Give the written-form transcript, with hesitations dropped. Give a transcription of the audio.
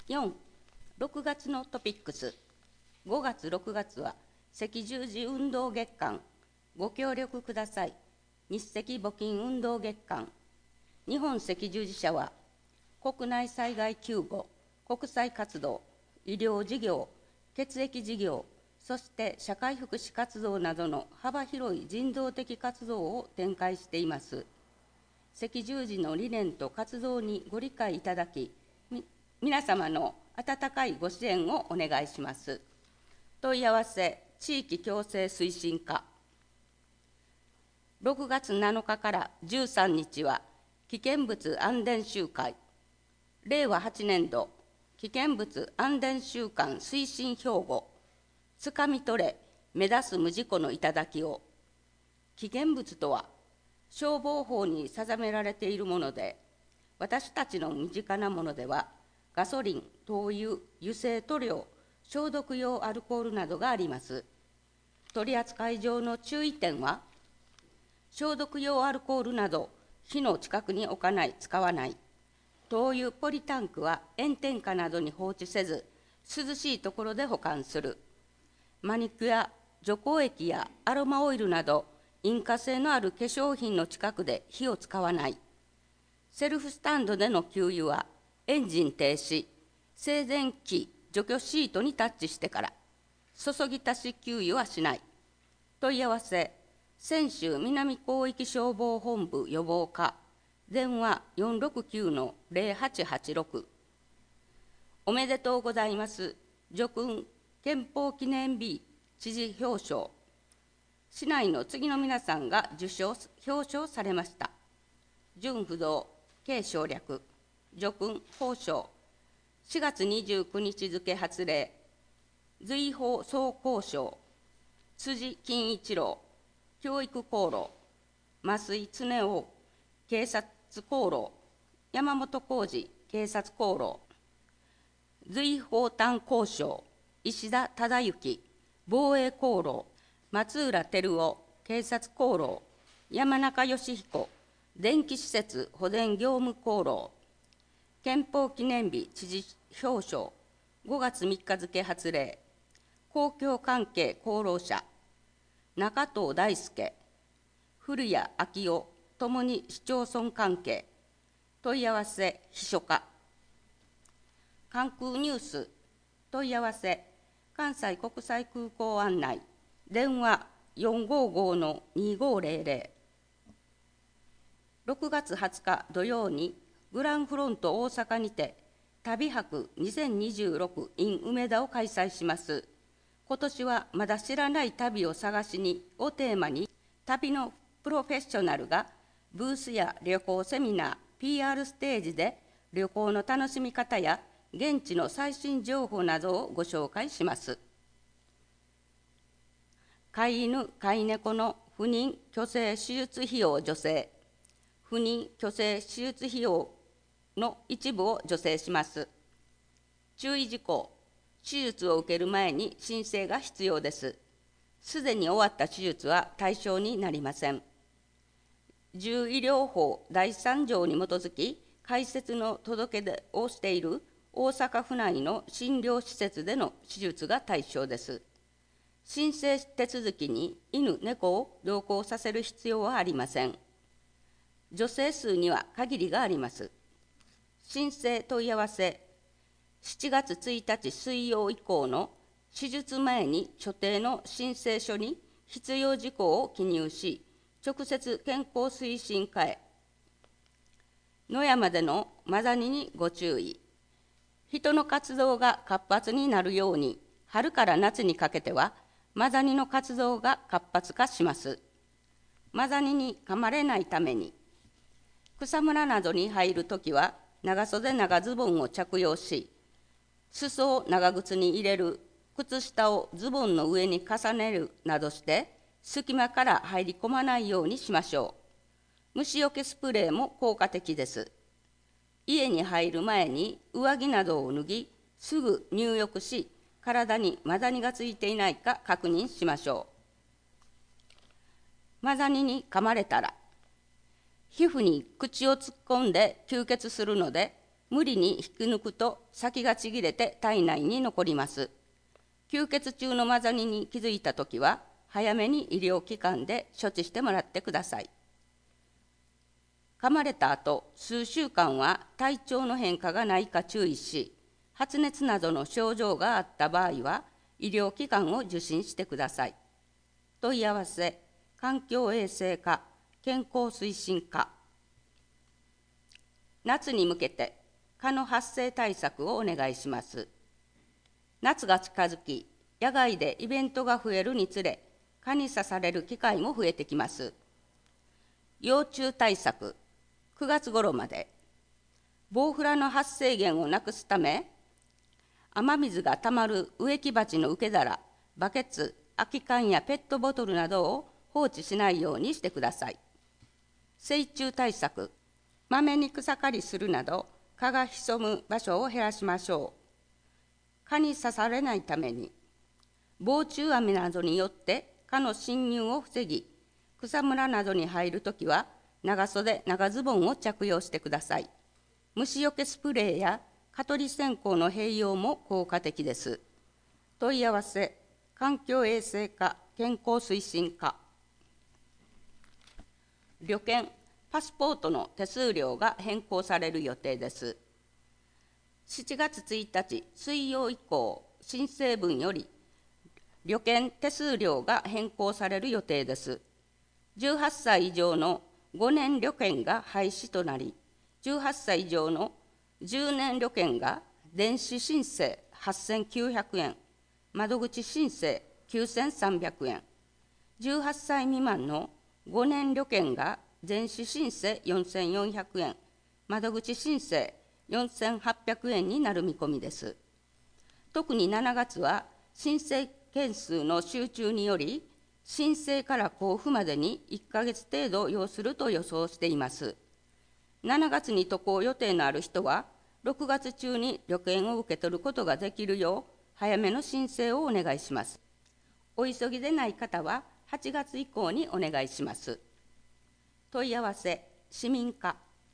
4、6月のトピックス。5月、6月は赤十字運動月間、ご協力ください。日赤募金運動月間。日本赤十字社は、国内災害救護、国際活動、医療事業、血液事業、そして社会福祉活動などの幅広い人道的活動を展開しています。赤十字の理念と活動にご理解いただき、皆様の温かいご支援をお願いします。問い合わせ、地域共生推進課。6月7日から13日は、危険物安全週間。令和8年度、危険物安全週間推進標語。つかみ取れ、目指す無事故の頂を。危険物とは、消防法に定められているもので、私たちの身近なものでは、ガソリン、灯油、油性塗料、消毒用アルコールなどがあります。取扱い上の注意点は、消毒用アルコールなど、火の近くに置かない、使わない。灯油、ポリタンクは炎天下などに放置せず、涼しいところで保管する。マニキュア、除光液やアロマオイルなど、引火性のある化粧品の近くで火を使わない。セルフスタンドでの給油は、エンジン停止、静電気、除去シートにタッチしてから、注ぎ足し給油はしない。問い合わせ、泉州南広域消防本部予防課、電話469-0886。おめでとうございます。叙勲憲法記念日知事表彰。市内の次の皆さんが表彰されました。準不動、軽省略、叙勲褒章。4月29日付発令、随法総工賞、辻金一郎、教育功労、増井恒夫、警察功労、山本浩二、警察功労、随法担功賞、石田忠之、防衛功労、松浦照夫、警察功労、山中義彦、電気施設保全業務功労。憲法記念日知事表彰。5月3日付発令、公共関係功労者、中藤大輔、古谷昭夫、ともに市町村関係。問い合わせ、秘書課。関空ニュース、問い合わせ、関西国際空港案内、電話455-2500。6月20日土曜に、グランフロント大阪にて、旅博2026 in 梅田を開催します。今年はまだ知らない旅を探しにをテーマに、旅のプロフェッショナルがブースや旅行セミナー、PR ステージで旅行の楽しみ方や現地の最新情報などをご紹介します。飼い犬、飼い猫の不妊・去勢手術費用助成、不妊・去勢手術費用の一部を助成します。注意事項、手術を受ける前に申請が必要です。すでに終わった手術は対象になりません。獣医療法第3条に基づき、開設の届け出をしている大阪府内の診療施設での手術が対象です。申請手続きに犬、猫を同行させる必要はありません。助成数には限りがあります。申請問い合わせ、7月1日水曜以降の手術前に所定の申請書に必要事項を記入し、直接健康推進課へ。野山でのマダニにご注意。人の活動が活発になるように、春から夏にかけては、マダニの活動が活発化します。マダニに噛まれないために、草むらなどに入るときは、長袖長ズボンを着用し、裾を長靴に入れる、靴下をズボンの上に重ねるなどして、隙間から入り込まないようにしましょう。虫除けスプレーも効果的です。家に入る前に上着などを脱ぎ、すぐ入浴し、体にマダニがついていないか確認しましょう。マダニに噛まれたら、皮膚に口を突っ込んで吸血するので、 無理に引き抜くと先がちぎれて体内に残ります。吸血中のマザニに気づいたときは、早めに医療機関で処置してもらってください。噛まれた後、数週間は体調の変化がないか注意し、発熱などの症状があった場合は、医療機関を受診してください。問い合わせ、環境衛生課、健康推進課。夏に向けて、蚊の発生対策をお願いします。夏が近づき、野外でイベントが増えるにつれ、蚊に刺される機会も増えてきます。幼虫対策、9月頃まで。ボウフラの発生源をなくすため、雨水がたまる植木鉢の受け皿、バケツ、空き缶やペットボトルなどを放置しないようにしてください。成虫対策、まめに草刈りするなど、蚊が潜む場所を減らしましょう。蚊に刺されないために、防虫網などによって蚊の侵入を防ぎ、草むらなどに入るときは、長袖、長ズボンを着用してください。虫よけスプレーや蚊取り線香の併用も効果的です。問い合わせ、環境衛生課、健康推進課。旅券、パスポートの手数料が変更される予定です。7月1日水曜以降、申請分より旅券手数料が変更される予定です。18歳以上の5年旅券が廃止となり、18歳以上の10年旅券が電子申請8900円、窓口申請9300円、18歳未満の5年旅券が電子申請4400円、窓口申請4800円になる見込みです。特に7月は申請件数の集中により、申請から交付までに1ヶ月程度要すると予想しています。7月に渡航予定のある人は、6月中に旅券を受け取ることができるよう、早めの申請をお願いします。お急ぎでない方は、8月以降にお願いします。問い合わせ、市民課。